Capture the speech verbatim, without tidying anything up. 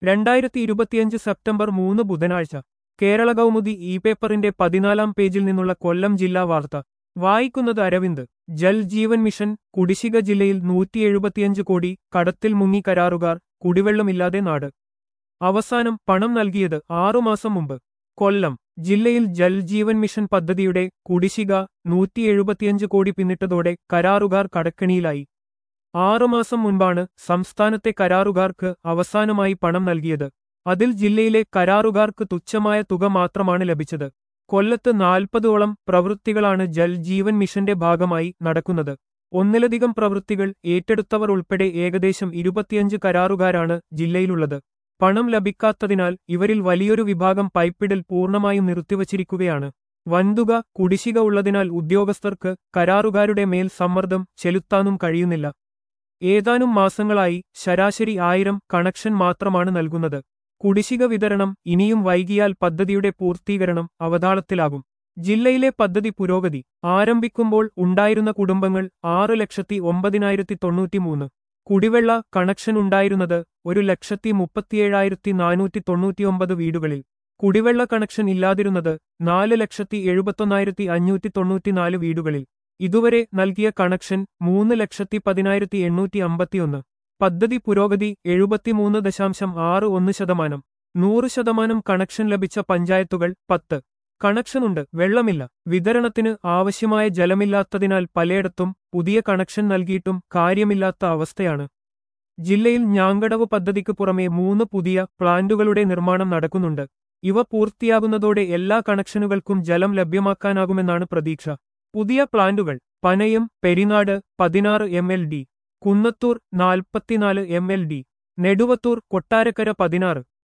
രണ്ടായിരത്തി ഇരുപത്തിയഞ്ച് സെപ്റ്റംബർ മൂന്ന് ബുധനാഴ്ച കേരള കൗമുദി ഇ പേപ്പറിന്റെ പതിനാലാം പേജിൽ നിന്നുള്ള കൊല്ലം ജില്ലാ വാർത്ത വായിക്കുന്നത് അരവിന്ദ്. ജൽ ജീവൻ മിഷൻ കുടിശ്ശിക ജില്ലയിൽ നൂറ്റി എഴുപത്തിയഞ്ച് കോടി കടത്തിൽ മുങ്ങി കരാറുകാർ, കുടിവെള്ളമില്ലാതെ നാട്. അവസാനം പണം നൽകിയത് ആറുമാസം മുമ്പ്. കൊല്ലം ജില്ലയിൽ ജൽ ജീവൻ മിഷൻ പദ്ധതിയുടെ കുടിശ്ശിക നൂറ്റി എഴുപത്തിയഞ്ച് കോടി പിന്നിട്ടതോടെ കരാറുകാർ കടക്കെണിയിലായി. ആറുമാസം മുൻപാണ് സംസ്ഥാനത്തെ കരാറുകാർക്ക് അവസാനമായി പണം നൽകിയത്. അതിൽ ജില്ലയിലെ കരാറുകാർക്ക് തുച്ഛമായ തുക മാത്രമാണ് ലഭിച്ചത്. കൊല്ലത്ത് നാൽപ്പതോളം പ്രവൃത്തികളാണ് ജൽ ജീവൻ മിഷന്റെ ഭാഗമായി നടക്കുന്നത്. ഒന്നിലധികം പ്രവൃത്തികൾ ഏറ്റെടുത്തവർ ഉൾപ്പെടെ ഏകദേശം ഇരുപത്തിയഞ്ച് കരാറുകാരാണ് ജില്ലയിലുള്ളത്. പണം ലഭിക്കാത്തതിനാൽ ഇവരിൽ വലിയൊരു വിഭാഗം പൈപ്പിടൽ പൂർണ്ണമായും നിർത്തിവച്ചിരിക്കുകയാണ്. വൻതുക കുടിശ്ശിക ഉള്ളതിനാൽ ഉദ്യോഗസ്ഥർക്ക് കരാറുകാരുടെ മേൽ സമ്മർദ്ദം ചെലുത്താനും കഴിയുന്നില്ല. ഏതാനും മാസങ്ങളായി ശരാശരി ആയിരം കണക്ഷൻ മാത്രമാണ് നൽകുന്നത്. കുടിശ്ശിക വിതരണം ഇനിയും വൈകിയാൽ പദ്ധതിയുടെ പൂർത്തീകരണം അവതാളത്തിലാകും. ജില്ലയിലെ പദ്ധതി പുരോഗതി ആരംഭിക്കുമ്പോൾ ഉണ്ടായിരുന്ന കുടുംബങ്ങൾ ആറ് ലക്ഷത്തി ഒമ്പതിനായിരത്തി തൊണ്ണൂറ്റിമൂന്ന്. കുടിവെള്ള കണക്ഷൻ ഉണ്ടായിരുന്നത് ഒരു ലക്ഷത്തി മുപ്പത്തിയേഴായിരത്തി നാനൂറ്റി തൊണ്ണൂറ്റിയൊമ്പത് വീടുകളിൽ. കുടിവെള്ള കണക്ഷൻ ഇല്ലാതിരുന്നത് നാല് ലക്ഷത്തി എഴുപത്തൊന്നായിരത്തി അഞ്ഞൂറ്റി തൊണ്ണൂറ്റിനാല് വീടുകളിൽ. ഇതുവരെ നൽകിയ കണക്ഷൻ മൂന്ന് ലക്ഷത്തി പതിനായിരത്തി എണ്ണൂറ്റി അമ്പത്തിയൊന്ന്. പദ്ധതി പുരോഗതി എഴുപത്തിമൂന്ന് ദശാംശം ആറ് ഒന്ന് ശതമാനം. നൂറ് ശതമാനം കണക്ഷൻ ലഭിച്ച പഞ്ചായത്തുകൾ പത്ത്. കണക്ഷനുണ്ട്, വെള്ളമില്ല. വിതരണത്തിന് ആവശ്യമായ ജലമില്ലാത്തതിനാൽ പലയിടത്തും പുതിയ കണക്ഷൻ നൽകിയിട്ടും കാര്യമില്ലാത്ത അവസ്ഥയാണ്. ജില്ലയിൽ ഞാങ്കടവ് പദ്ധതിക്ക് പുറമെ മൂന്ന് പുതിയ പ്ലാന്റുകളുടെ നിർമ്മാണം നടക്കുന്നുണ്ട്. ഇവ പൂർത്തിയാകുന്നതോടെ എല്ലാ കണക്ഷനുകൾക്കും ജലം ലഭ്യമാക്കാനാകുമെന്നാണ് പ്രതീക്ഷ. പുതിയ പ്ലാന്റുകൾ പനയം പെരിനാട് പതിനാറ് എം എൽ ഡി, കുന്നത്തൂർ നാൽപ്പത്തിനാല് M L D, Neduvathur Kottarakkara പതിനാറ്.